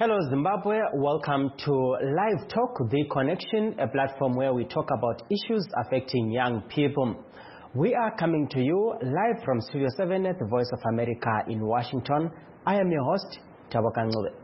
Hello Zimbabwe, welcome to Live Talk, The Connection, a platform where we talk about issues affecting young people. We are coming to you live from Studio 7 at the Voice of America in Washington. I am your host, Taboka Ngube.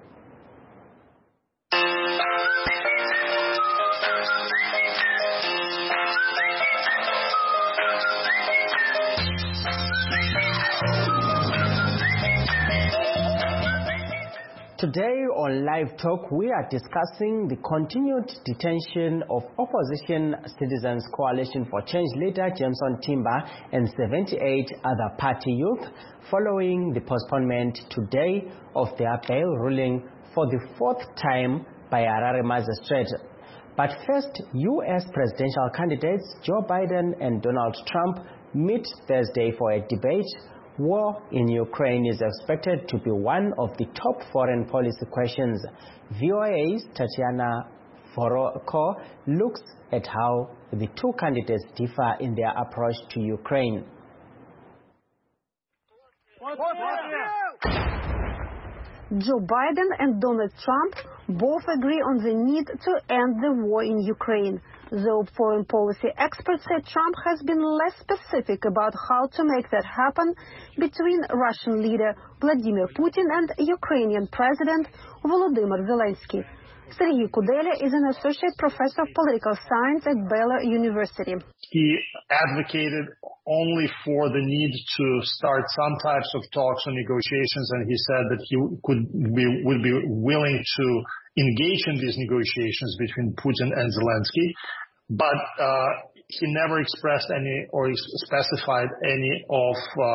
Today on Live Talk, we are discussing the continued detention of Opposition Citizens Coalition for Change leader Jameson Timber and 78 other party youth following the postponement today of their bail ruling for the fourth time by Harare Magistrate. But first, U.S. presidential candidates Joe Biden and Donald Trump meet Thursday for a debate. War in Ukraine is expected to be one of the top foreign policy questions. VOA's Tatiana Foroko looks at how the two candidates differ in their approach to Ukraine. Joe Biden and Donald Trump both agree on the need to end the war in Ukraine, though foreign policy experts say Trump has been less specific about how to make that happen between Russian leader Vladimir Putin and Ukrainian President Volodymyr Zelensky. Sergei Kudelia is an associate professor of political science at Baylor University. He advocated only for the need to start some types of talks or negotiations, and he said that he would be willing to engage in these negotiations between Putin and Zelensky, but he never expressed any or specified any of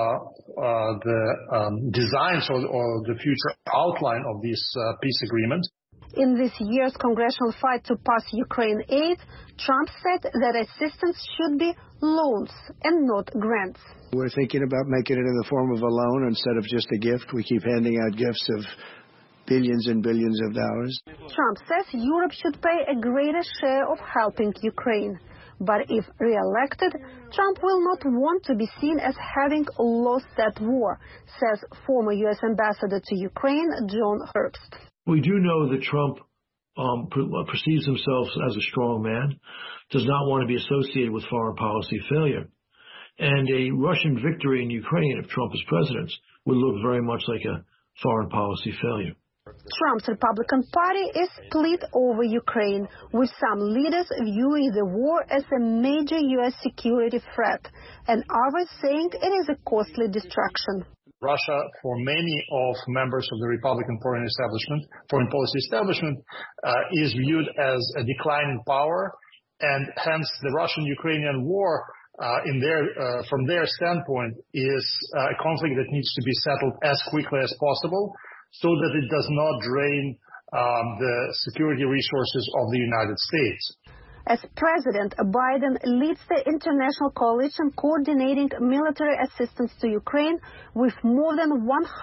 the designs or the future outline of this peace agreement. In this year's congressional fight to pass Ukraine aid, Trump said that assistance should be loans and not grants. We're thinking about making it in the form of a loan instead of just a gift. We keep handing out gifts of billions and billions of dollars. Trump says Europe should pay a greater share of helping Ukraine. But if re-elected, Trump will not want to be seen as having lost that war, says former U.S. Ambassador to Ukraine, John Herbst. We do know that Trump perceives himself as a strong man, does not want to be associated with foreign policy failure. And a Russian victory in Ukraine, if Trump is president, would look very much like a foreign policy failure. Trump's Republican Party is split over Ukraine, with some leaders viewing the war as a major U.S. security threat, and others saying it is a costly distraction. Russia, for many of members of the Republican foreign policy establishment, is viewed as a declining power, and hence the Russian-Ukrainian war, from their standpoint, is a conflict that needs to be settled as quickly as possible, so that it does not drain the security resources of the United States. As President Biden leads the international coalition coordinating military assistance to Ukraine with more than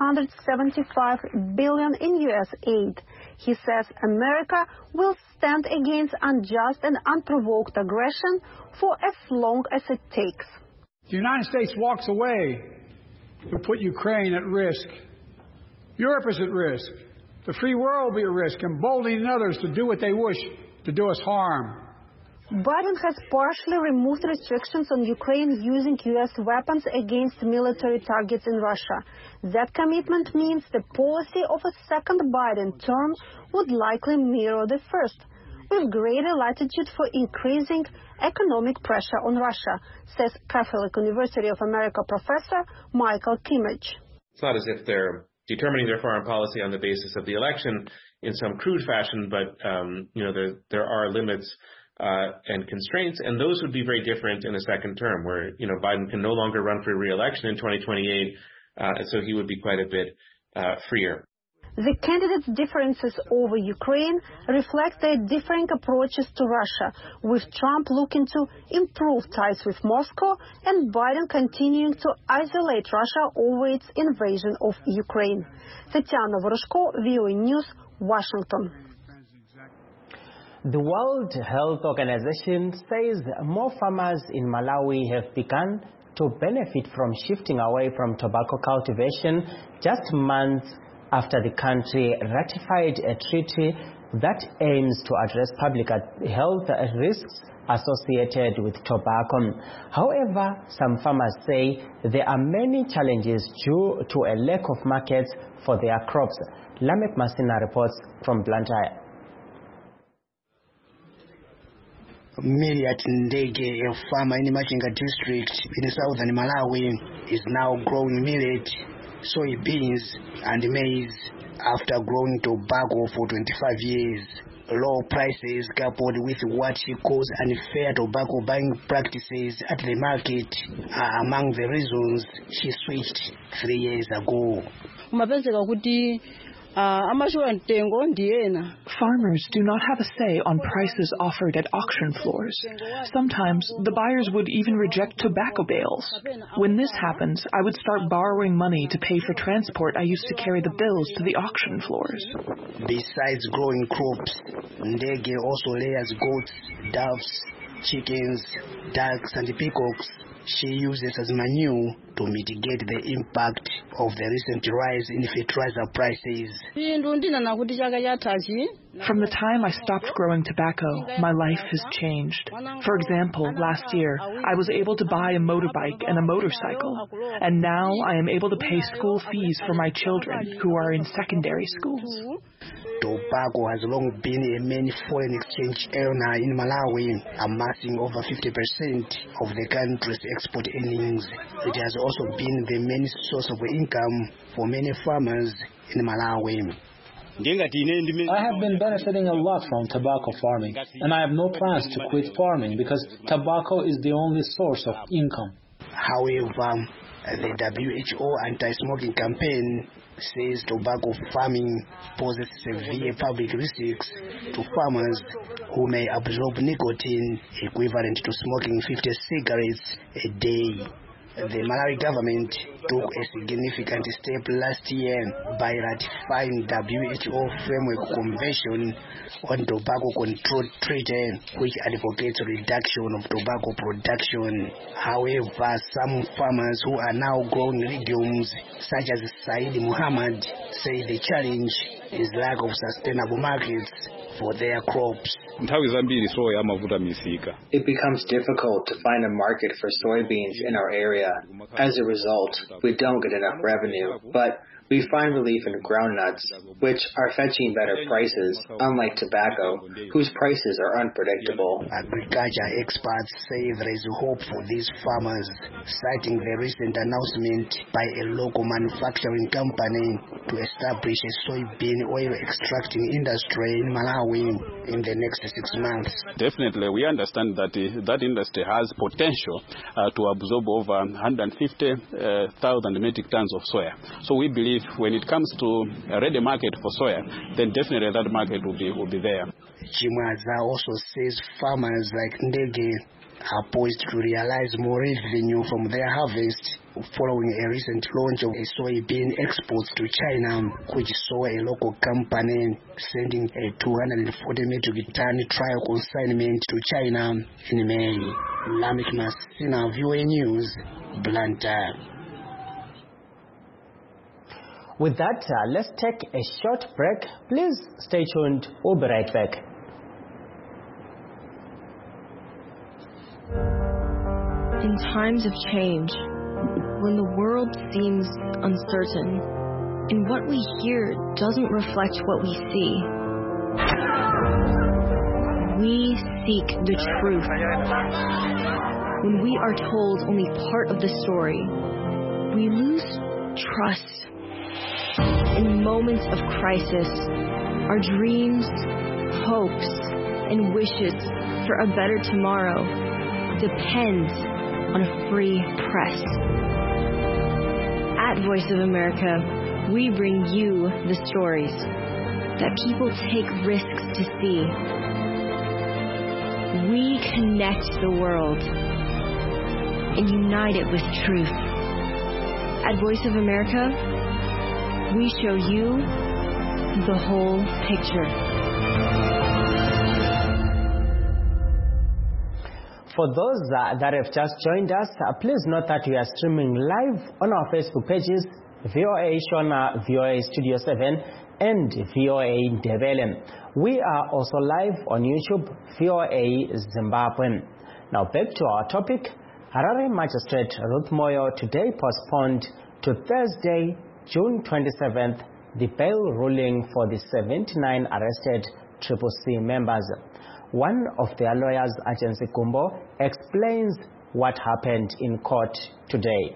$175 billion in U.S. aid. He says America will stand against unjust and unprovoked aggression for as long as it takes. The United States walks away to put Ukraine at risk. Europe is at risk. The free world will be at risk, emboldening others to do what they wish, to do us harm. Biden has partially removed restrictions on Ukraine using U.S. weapons against military targets in Russia. That commitment means the policy of a second Biden term would likely mirror the first, with greater latitude for increasing economic pressure on Russia, says Catholic University of America professor Michael Kimmage. It's not as if they're determining their foreign policy on the basis of the election in some crude fashion, but there are limits and constraints, and those would be very different in a second term, where Biden can no longer run for re-election in 2028, and so he would be quite a bit freer. The candidates' differences over Ukraine reflect their differing approaches to Russia, with Trump looking to improve ties with Moscow and Biden continuing to isolate Russia over its invasion of Ukraine. Tatiana Foroko, VOA News, Washington. The World Health Organization says more farmers in Malawi have begun to benefit from shifting away from tobacco cultivation just months after the country ratified a treaty that aims to address public health risks associated with tobacco. However, some farmers say there are many challenges due to a lack of markets for their crops. Lamek Masina reports from Blantyre. Miliat Ndege, a farmer in Machinga district in southern Malawi, is now growing millet, soybeans and maize after growing tobacco for 25 years. Low prices coupled with what she calls unfair tobacco buying practices at the market are among the reasons she switched 3 years ago. Farmers do not have a say on prices offered at auction floors. Sometimes the buyers would even reject tobacco bales. When this happens, I would start borrowing money to pay for transport I used to carry the bills to the auction floors. Besides growing crops, Ndege also rears goats, doves, chickens, ducks and peacocks she uses as manure to mitigate the impact of the recent rise in fertilizer prices. From the time I stopped growing tobacco, my life has changed. For example, last year, I was able to buy a motorbike and a motorcycle, and now I am able to pay school fees for my children who are in secondary schools. Tobacco has long been a main foreign exchange earner in Malawi, amassing over 50% of the country's export earnings. It has also been the main source of income for many farmers in Malawi. I have been benefiting a lot from tobacco farming, and I have no plans to quit farming because tobacco is the only source of income. However, the WHO anti-smoking campaign says tobacco farming poses severe public risks to farmers who may absorb nicotine equivalent to smoking 50 cigarettes a day. The Malawi government took a significant step last year by ratifying WHO Framework Convention on Tobacco Control Treaty, which advocates reduction of tobacco production. However, some farmers who are now growing legumes, such as Said Muhammad, say the challenge is lack of sustainable markets for their crops. It becomes difficult to find a market for soybeans in our area. As a result, we don't get enough revenue, but we find relief in groundnuts, which are fetching better prices, unlike tobacco, whose prices are unpredictable. Agriculture experts say there is hope for these farmers, citing the recent announcement by a local manufacturing company to establish a soybean oil extracting industry in Malawi in the next 6 months. Definitely, we understand that that industry has potential to absorb over 150,000 metric tons of soya. So we believe when it comes to a ready market for soya, then definitely that market will be there. Chimwaza also says farmers like Ndege are poised to realize more revenue from their harvest following a recent launch of a soybean exports to China, which saw a local company sending a 240 metric ton trial consignment to China in May. Lamek Masina, VOA News, Blantyre. With that, let's take a short break. Please stay tuned. We'll be right back. In times of change, when the world seems uncertain, and what we hear doesn't reflect what we see, we seek the truth. When we are told only part of the story, we lose trust. In moments of crisis, our dreams, hopes, and wishes for a better tomorrow depend on a free press. At Voice of America, we bring you the stories that people take risks to see. We connect the world and unite it with truth. At Voice of America, we show you the whole picture. For those that have just joined us, please note that we are streaming live on our Facebook pages VOA Shona, VOA Studio 7, and VOA Ndebele. We are also live on YouTube, VOA Zimbabwe. Now back to our topic. Harare Magistrate Ruth Moyo today postponed to Thursday, June 27th, the bail ruling for the 79 arrested CCC members. One of their lawyers, Agency Kumbo, explains what happened in court today.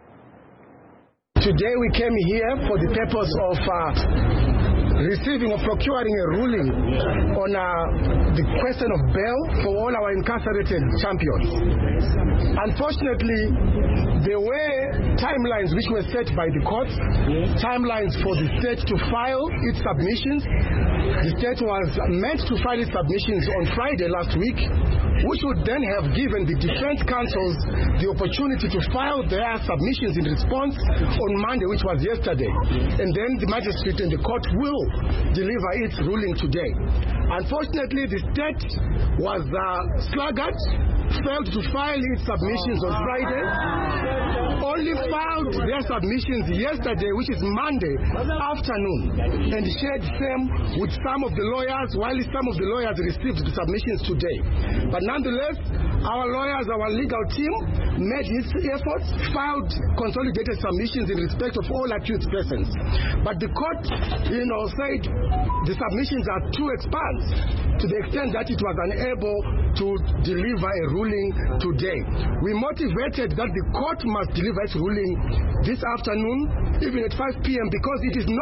Today we came here for the purpose of receiving or procuring a ruling on the question of bail for all our incarcerated champions. Unfortunately, there were timelines which were set by the court, timelines for the state to file its submissions. The state was meant to file its submissions on Friday last week, which would then have given the defense counsels the opportunity to file their submissions in response on Monday, which was yesterday. And then the magistrate and the court will deliver its ruling today. Unfortunately, the state was sluggard, failed to file its submissions on Friday, only filed their submissions yesterday, which is Monday afternoon, and shared same with some of the lawyers, while some of the lawyers received the submissions today. But nonetheless, our lawyers, our legal team made its efforts, filed consolidated submissions in respect of all accused persons. But the court, said the submissions are too expansive to the extent that it was unable to deliver a ruling today. We motivated that the court must deliver its ruling this afternoon, even at 5 p.m., because it is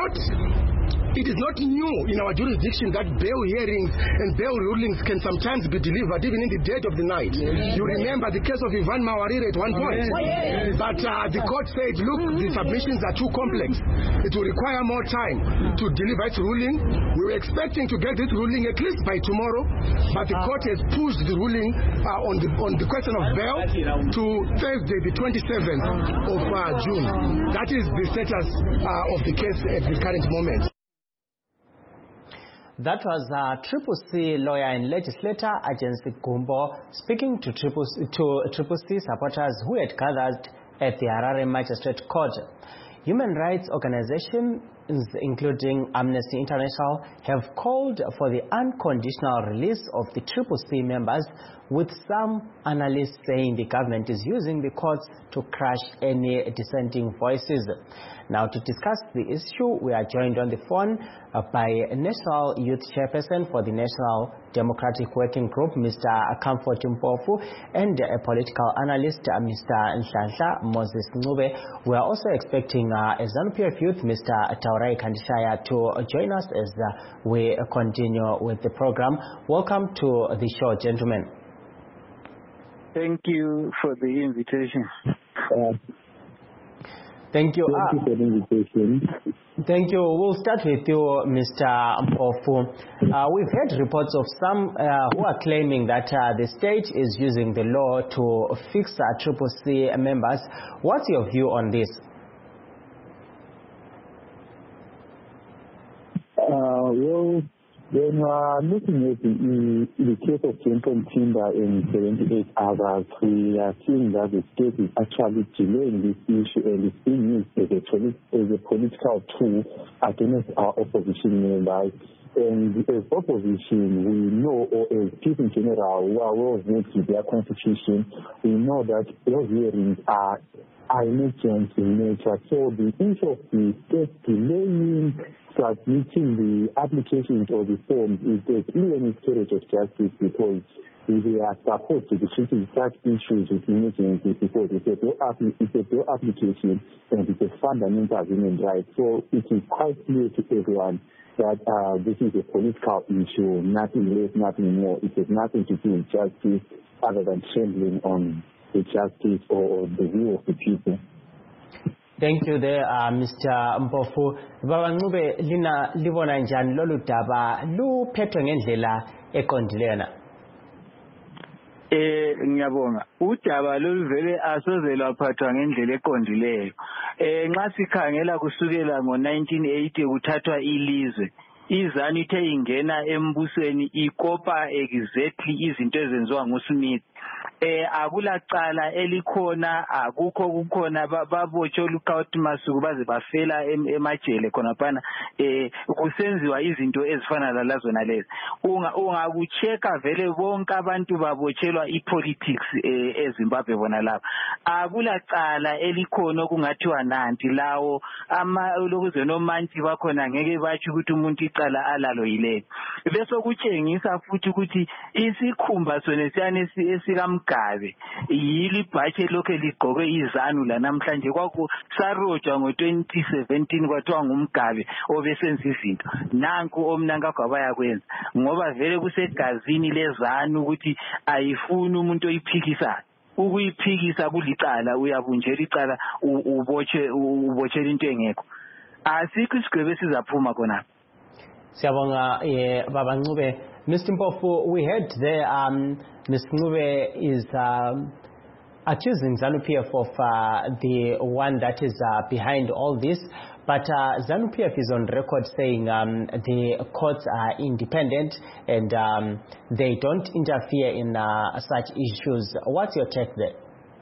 not new in our jurisdiction that bail hearings and bail rulings can sometimes be delivered even in the dead of the night. You remember the case of Ivan Mawarire at one point. But the court said, look, the submissions are too complex. It will require more time to deliver its ruling. We were expecting to get this ruling at least by tomorrow, but the court has pushed the ruling on the question of bail to Thursday, the 27th of June. That is the status of the case at the current moment. That was CCC lawyer and legislator Agency Kumbo speaking to CCC supporters who had gathered at the Harare Magistrate Court. Human rights organizations, including Amnesty International, have called for the unconditional release of the CCC members, with some analysts saying the government is using the courts to crush any dissenting voices. Now, to discuss the issue, we are joined on the phone by a National Youth Chairperson for the National Democratic Working Group, Mr. Comfort Mpofu, and a political analyst, Mr. Nhlanhla Moses Ncube. We are also expecting a ZANU-PF youth, Mr. Taurai Kandishaya, to join us as we continue with the program. Welcome to the show, gentlemen. Thank you for the invitation. Thank you. Thank you for the invitation. Thank you. We'll start with you, Mr. Mpofu. We've heard reports of some who are claiming that the state is using the law to fix CCC members. What's your view on this? Well, when we are looking at the case of Jameson Timber and 78 others, we are seeing that the state is actually delaying this issue and is being used as a political tool against our opposition members. And as opposition, we know, or as people in general who are well versed with their constitution, we know that those hearings are emergent in nature. So the issue of the state delaying submitting the applications or the forms is really a miscarriage of justice, because we are supposed to be treating such issues with emergency, because it's a bill application and it's a fundamental human right. So it is quite clear to everyone that this is a political issue, nothing less, nothing more. It has nothing to do with justice other than trembling on the justice or the will of the people. Thank you there, Mr. Mpofu. Baba Ncube, lina libona njani lolu daba luphethwe ngendlela eqondileyo na? Ngiyabonga. Udaba lolu vele asoze lwaphathwa ngendlela eqondileyo. Nxa sikhangela kusukela ngo1980 kuthathwa ilizwe, izanu ithe ingena embusweni ikopa exactly izinto ezenziwa nguSmith. akulacala elikhona akukho kukhona babotshwe olukhawuthi masuku baze bafela emajele khona phana kusenziwa izinto ezifana lalazona lezi ungakucheka vele bonke abantu babotshelwa ipolitics eZimbabwe bona lapha akulacala elikhona kungathiwa nanti lawo lokuze nomanti bakhona ngeke batsho ukuthi umuntu icala alalo yile bese kutshengisa futhi ukuthi isikhumba sona siyane esikamgabe yili bhache lokho ligqoke izanu la namhlanje kwakusarojwa ngo2017 kwathiwa ngumgabe obesenza izinto nanku omnanga kwabaya kwenza ngoba vele kusegazini lezanu ukuthi ayifuni umuntu oyiphikisayo ukuyiphikisa kulicala uyabunjela icala ubotshela into engekho asikho isigwebo sizaphuma khona. Siyabonga Baba Ncube. Mr. Mpofu, we heard there Mr. Ncube is accusing ZANU-PF of the one that is behind all this, but ZANU-PF is on record saying the courts are independent and they don't interfere in such issues. What's your take there?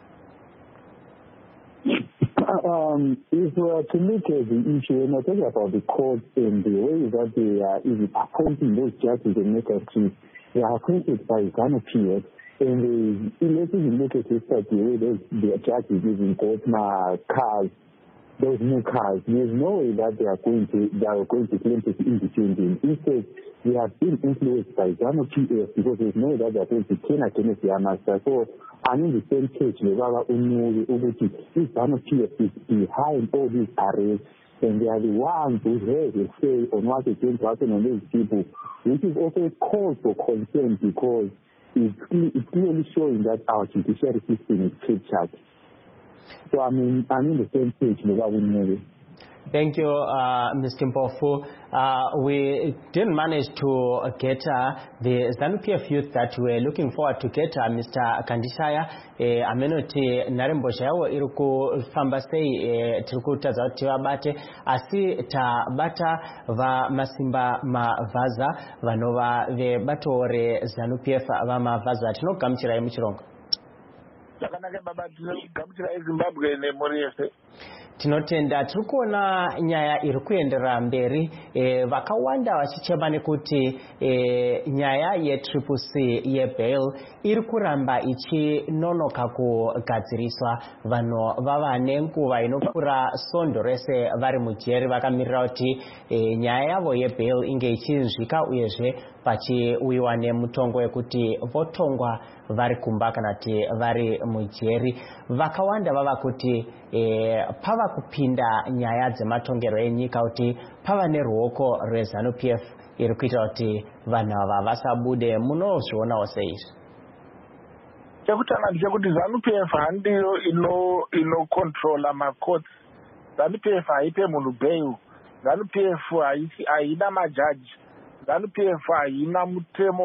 If we are to look at the issue, we're not talking about the courts and the way that they are even appointing those judges and makers, they are appointed by ZANU-PF, and let's even look at this, the way the judges even got cars, those new cars. There's no way that they are going to claim to be independent. Instead, they have been influenced by ZANU-PF because there's no way that they are going to turn against their master. So I'm in the same page with Baba Ncube Uguti. This ZANU-PF is behind all these arrests, and they are the ones who have a say on what is going to happen on these people, which is also a cause for concern because it's clearly showing that our judiciary system is captured. So I'm in the same page with Baba Ncube. Thank you, Mr. Mpofu. We didn't manage to get the ZANU-PF youth that we're looking forward to get, Mr. Kandishaya. Amenoti Narembosha yawo iruku fambasei tirukuta za tiwabate asi tabata va masimba mavaza vanova ve batore ZANU-PF va mavaza tino kamchira ya mchirongo. Takanake baba kamchira ya Zimbabwe ne moriese. Tinotenda turikuona nyaya iri kuendera mberi vakawanda vachichema nekuti nyaya yeCCC yebail iri kuramba ichinonoka kugadziriswa. Vanhu vava nenguva inopfuura svondo rese vari mujeri vakamirira kuti nyaya yavo yebail inge ichinzvika uyezve pachiuyiwa nemutongo wekuti votongwa vari kumba kana kuti vari mujeri. Vakawanda vava kuti pava kupinda nyaya dzematongero enyika kuti pava neruoko rweZANU-PF iri kuita kuti vanhu ava vasabude. Munozvionawo seizvi? Chekutanga ndechekuti ZANU-PF handiyo inocontrola macourts. ZANU-PF haipe munhu bail. ZANU-PF haina majaji. ZANU-PF haina mutemo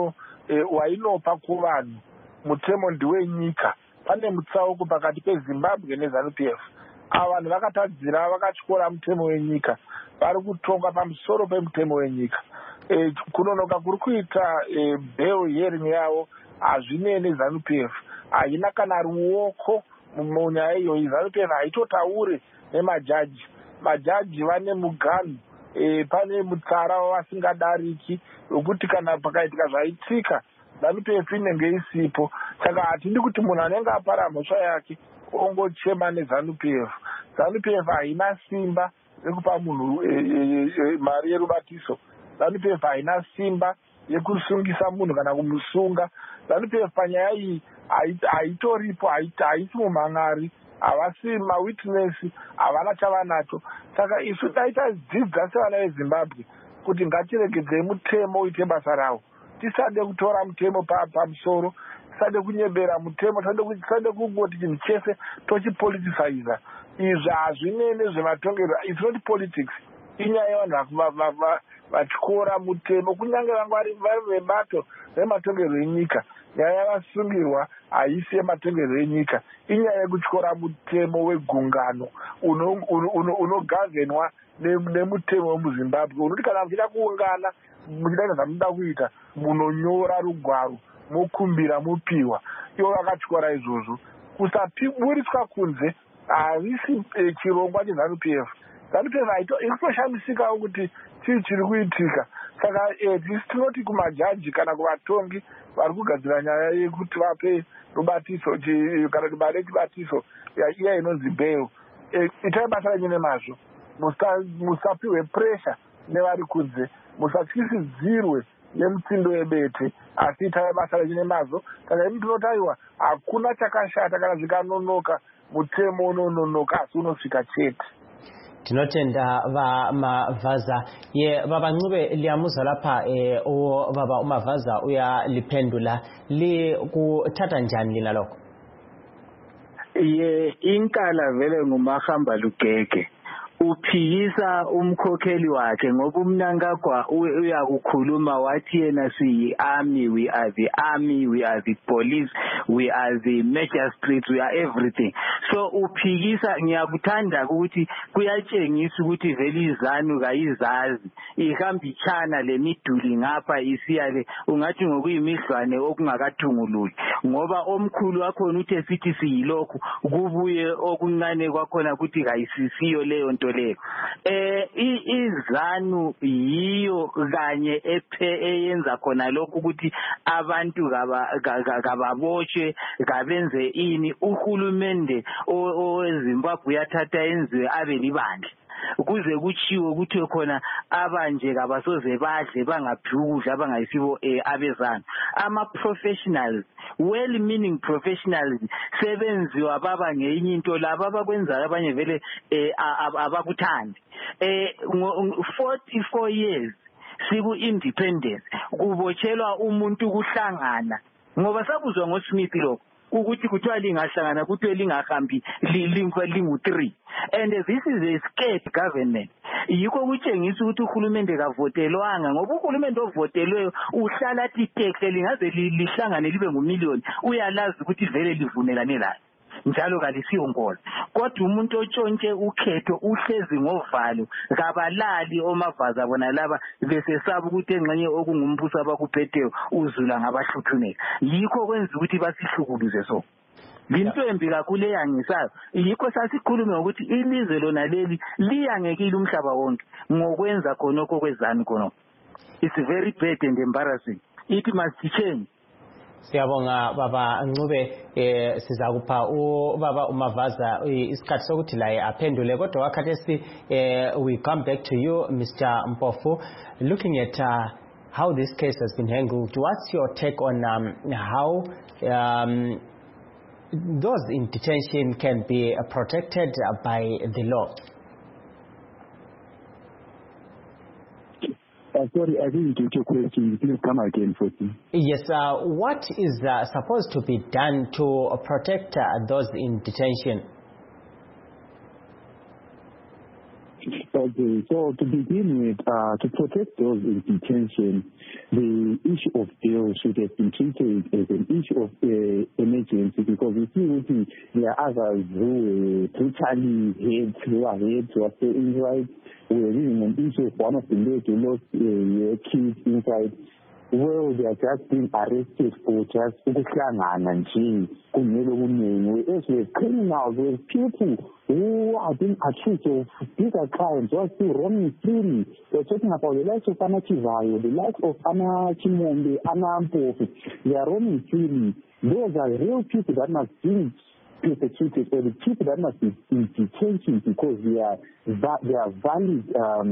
wainopa kuvanhu. Mutemo ndiwenyika. Pane mutsauko pakati peZimbabwe neZANU-PF. Vanhu vakatadzira vakatyora mutemo wenyika. Vari kutonga pamusoro pemutemo wenyika. Kunonoka kuri kuita bail hearing yavo hazvinei ZANU-PF. Haina kana ruoko munyaya iyoyi. ZANU-PF haitotaure nemajaji. Majaji vane muganhu. Pane mutsara wavasingadariki wekuti kana pakaitika zvaitika ZANU-PF inenge isipo. Saka hatidi kuti munhu anenge apara mhosva yake ongochema neZANU-PF. ZANU-PF haina simba rekupa munhu mari yerubatiso. ZANU-PF haina simba yekusungisa munhu kana kumusunga. ZANU-PF panyaya iyi haitoripo, haisi mumhan'ari, havasi mawitness, havana chavanacho. Saka isu taitadzidza sevana veZimbabwe kuti ngatiregedzei mutemo uite basa rawo. Tisade kutora mutemo pamusoro, tisade kunyebera mutemo, tisade kungoti chinhu chese tochipoliticize. Izvi hazvinei nezvematongero. It's not politics. Inyaya yevanhu vatyora mutemo, kunyange vanga vari vebato rematongero enyika. Nyaya yavasungirwa haisi yematongero enyika. Inyaya yekutyora mutemo wegungano unogavhenwa nemutemo wemuZimbabwe. Unoti kana muchida kuungana muchida zvamunoda kuita munonyora rugwaro mokumbira mopiwa. ivo vakatyora izvozvo kusaburitswa kunze havisi chirongwa cheZANU-PF. ZANU-PF ikutoshamisikawo kuti chii chiri kuitika. Saka tisi tinoti kumajaji kana kuvatongi vari kugadzira nyaya yekuti vape rubatiso kana kuti mari yechibatiso iya inonzi bail, itai basa renyu nemazvo, musapiwe pressure nevari kunze, musatyisidzirwe nemutsindo webete, asi itai basa renyu nemazvo. Saka imi tinotaiwa hakuna chakashata kana zvikanonoka, mutemo unononoka asi unosvika chete. Tinotenda vaMavaza baba Ncube liyamuza lapha baba uMavaza uyaliphendula likuthatha njani lina lokho? Inkala vele ngumahamba lugege, uphikisa umkhokheli wakhe ngoba uMnangagwa uyakukhuluma wathi yena siyi-army, we are the army, we are the police, we are the magistrates, we are everything. So uphikisa, ngiyakuthanda ukuthi kuyatshengisa ukuthi vele iZANU kayizazi, ihamba ichana lemiduli ngapha isiyale ungathi ngokuyimidlwane okungakathungululi, ngoba omkhulu wakhona uthe sithi siyilokhu kubuye okuncane kwakhona ukuthi kayisisiyo leyo nto leyo. iZANU yiyo kanye eyenza khona lokhu ukuthi abantu kababoshwe kabenze ini. Uhulumende oweZimbabwe yathatha enziwe abe libandla kuze kuchiwe ukuthi khona abanje kabasoze badle bangaphiwa ukudla bangayisibo abeZANU. Ama-professionals, well-meaning professionals, sebenziwa baba ngeyinye into laba abakwenzayo abanye vele abakuthandi. 44 years siku-independence kubotshelwa umuntu kuhlangana, ngoba sakuzwa ngoSmith lokho ukuthi kuthiwa lingahlangana kuthiwe lingahambi lingu-3, and this is a scared government. Yikho kutshengisa ukuthi uhulumende kavotelwanga, ngoba uhulumende ovotelweyo uhlala athi tekle lingaze lihlangane libe ngumiliyoni, uyalazi ukuthi vele livunelane layo njalo kalisiyo nkolo. Kodwa umuntu otshontshe ukhetho uhlezi ngovalo, kabalali oMavaza bona laba besesaba ukuthi engxenye okungumbuso abakuphetheyo uzula ngabahluthuneka. Yikho kwenza ukuthi basihlukuluze so. Into embi kakhulu eyangisayo yikho sasikhulume ukuthi ilizwe lona leli liyangekile umhlaba wonke ngokwenza khonokho kweZANU khonokho. It's very bad and embarrassing. It must change. Siyabonga baba Ncube, sizakupha baba uMavaza isikhathi sokuthi laye aphendule, kodwa wakhathesi we come back to you Mr. Mpofu, looking at how this case has been handled. What's your take on how those in detention can be protected by the law? Sorry, I didn't get your question. Please come again for me. Yes, what is supposed to be done to protect those in detention? Okay, so to begin with, to protect those in detention, the issue of bail should have been treated as an issue of emergency, because you see there are others who brutally who are staying inside. We are reading an issue of one of the ladies who lost their kids inside. Well, they are just being arrested for just ukuhlangana nje kumele kuningi. Whereas we have criminals, we have people who are being accused of bigger crimes, who are still roaming freely. We're talking about the likes of Ana Chivayo, the likes of Ana Chimombe, Ana Mpofu. They are roaming freely. Those are real people that must be persecuted, or the people that must be in detention because they are valid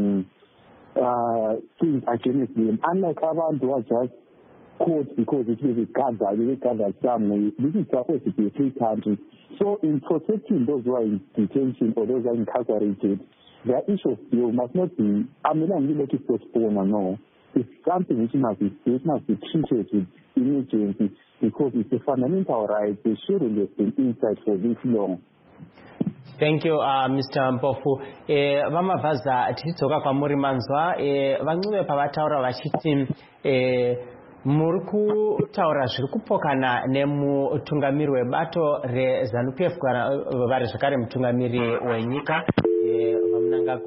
things against them. Unlike abantu who are just caught because it was gathered somewhere. This is supposed to be a free country. So in protecting those who are in detention or those who are incarcerated, the issue of bail must not be, I'm not going to postpone or no. It's something which must be treated with emergency because it's a fundamental right. They shouldn't have been inside for this long. Thank you, Mr. Mpofu. Vamavaza tichidzoka kwamuri manzwa vaNcube pavataura vachiti muri kutaura zviri kupokana nemutungamiri webato reZANU-PF vari zvakare mutungamiri wenyika vaMnangagwa.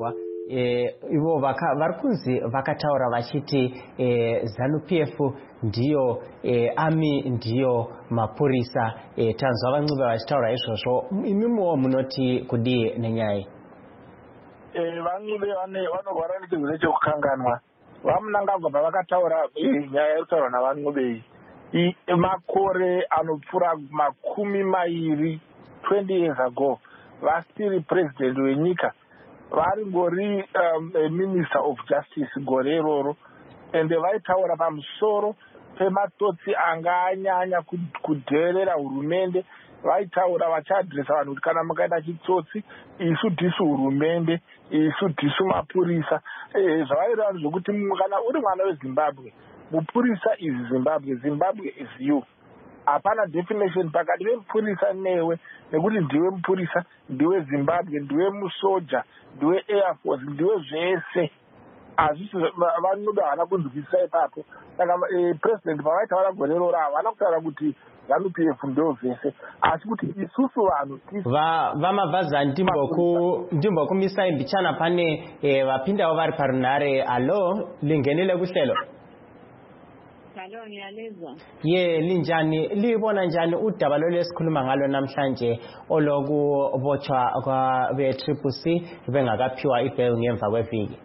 ivo varikunzi vakataura vachiti ZANU-PF ndiyo army ndiyo mapurisa. Tanzwa vaNcube vachitaura izvozvo, imimuwo munoti kudii nenyaya? VaNcube vanorwara nechirwere chekukanganwa. Vamunangagwa pavakataura nyaya yekutaura navaNcube iyi makore anopfuura 20 years ago, vasiri president wenyika, varingori minister of justice gore iroro, ende vaitaura pamusoro pematsotsi anga anyanya kudherera hurumende. Vaitaura vachiadhiresa vanhu kuti kana mukaita chitsotsi, isu tisu hurumende, isu tisu mapurisa. Zvavaireva zvokuti kana uri mwana weZimbabwe, mupurisa is Zimbabwe, Zimbabwe is you. Hapana definition pakati pemupurisa newe, nekuti ndiwe mupurisa, ndiwe Zimbabwe, ndiwe musoja, ndiwe Air Force, ndiwe zvese. Hazvisi VaNcube havana kunzwisisa ipapo. Saka president pavaitaura gore roro havana kutaura kuti ZANU-PF ndo zvese, asi kuti isusu vanhu vamabvaza ndimbokumisai mbichana pane vapindawo vari parunhare. Alo, lingenile kuhlelo. Hello, ngiyalezwa. Linjani, libona njani udaba lesikhuluma ngalo namhlanje olokubotshwa kwabe-CCC bengakaphiwa ibail ngemva kweviki?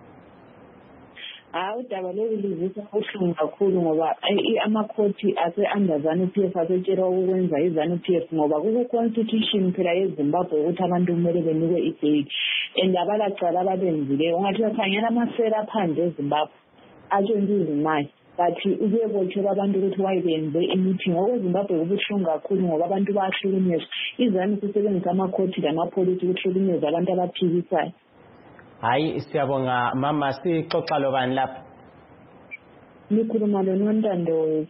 Udaba lolu luzisa ubuhlungu kakhulu ngoba amakhothi ase-under ZANU-PF asetshela ukwenza iZANU-PF ngoba kuku-constitution phela yeZimbabwe ukuthi abantu kumele benikwe ibail, and abalacala ababenzileyo. Ungathi bakhangela amasela aphandle eZimbabwe atshontshe izimali, bathi ukuyebotshelwa abantu ukuthi wayebenze i-meeting. OkweZimbabwe kubuhlungu kakhulu ngoba abantu bayahlukunyezwa. iZANU sisebenzisa amakhothi lamapolisi ukuhlukunyeza abantu abaphikisayo. Hayi, siyabonga mama. Sixoxa lobani lapha? Nikhuluma loNontando.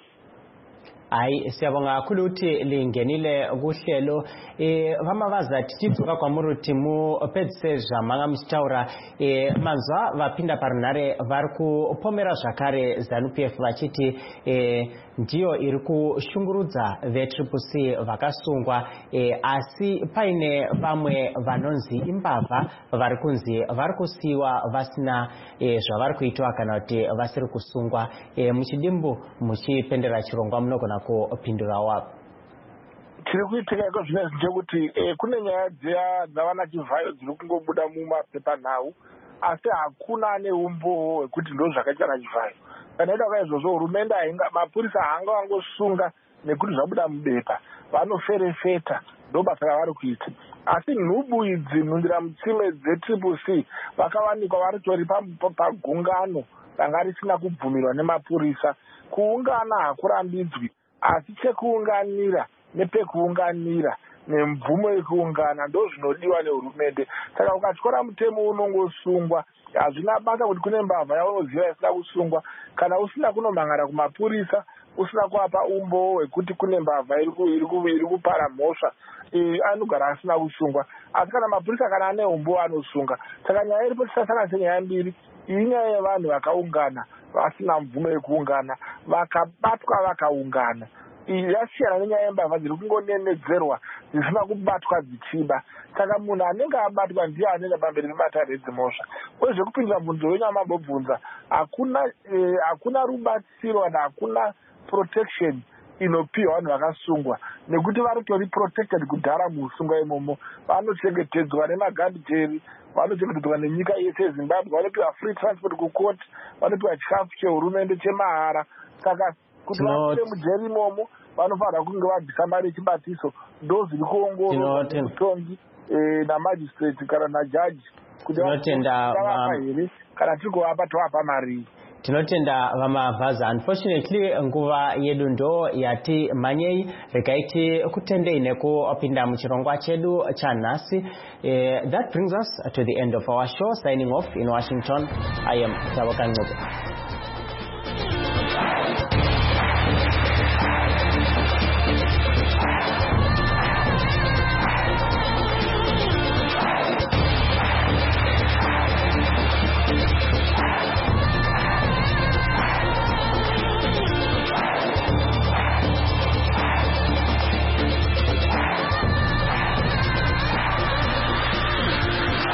Hayi, siyabonga kakhulu ukuthi lingenile kuhlelo. Vamavazathi tidzoka kwamuri kuti mupedzisezva manga muchitaura manzwa vapinda parunhare vari kupomera zvakare ZANU-PF vachiti ndiyo iri kushungurudza ve-CCC vakasungwa, asi paine vamwe vanonzi imbavha vari kunzi vari kusiyiwa vasina zvavari kuitwa kana kuti vasiri kusungwa. Muchidimbu muchipendera chirongwa munogona kupindura wavo. Tiri kuitika iko zvinezvi ndekuti kune nyaya dzavana chivhayo dziri kungobuda mumapepa nhau, asi hakuna ane umbowo hwekuti ndo zvakaita nachivhayo. Kana ida kaizvozvo hurumende mapurisa haanga vangosunga nekuti zvabuda mubepa, vanoferefeta, ndo basa ravari kuita. Asi nhubu idzi nhundira mutsime dze-CCC vakawanikwa varitori pagungano ranga risina kubvumirwa nemapurisa. Kuungana hakurambidzwi, asi chekuunganira nepekuunganira nemvumo yekuungana ndo zvinodiwa nehurumende. Saka ukatyora mutemo unongosungwa, hazvina basa kuti kune mbavha yaunoziva isina kusungwa. Kana usina kunomhangara kumapurisa, usina kuapa umbowo hwekuti kune mbavha iri kupara mhosva, anogara asina kusungwa. Asi kana mapurisa kana ane umbowo anosunga. Saka nyaya iripo tisasana senyaya mbiri. Iyi nyaya yevanhu vakaungana vasina mvumo yekuungana, vakabatwa vakaungana. Yasiyana nenyaya yembavha dziri kungonenedzerwa dzisina kubatwa dzichiba. Saka munhu anenge abatwa ndiye anenge pamberi pebatare dzimhosva. Kwezvekupindira mubvunzo wenyu amambobvunza, hakuna rubatsiro kana hakuna protection inopiwa vanhu vakasungwa, nekuti varitori protected kudhara muusungwa imomo. Vanochengetedzwa nemagandijeri, vanochengetedzwa nenyika yese yeZimbabwe, vanopiwa free transport kucourt, vanopiwa chikafu chehurumende chemahara. Saka kuti vapinde mujeri imomo vanofanira kunge vabvisa mari yechibatiso. Ndo zviri kuongororwa nemutongi namajistrate kana najaji kuti vavapa here, kana tiri kuvapa tovapa mari. Tinotenda vamabvaza. Unfortunately nguva yedu ndo yati manyei rekaiti kutendei nekupinda muchirongwa chedu chanhasi. That brings us to the end of our show. Signing off in Washington, I am Taboka Ncube.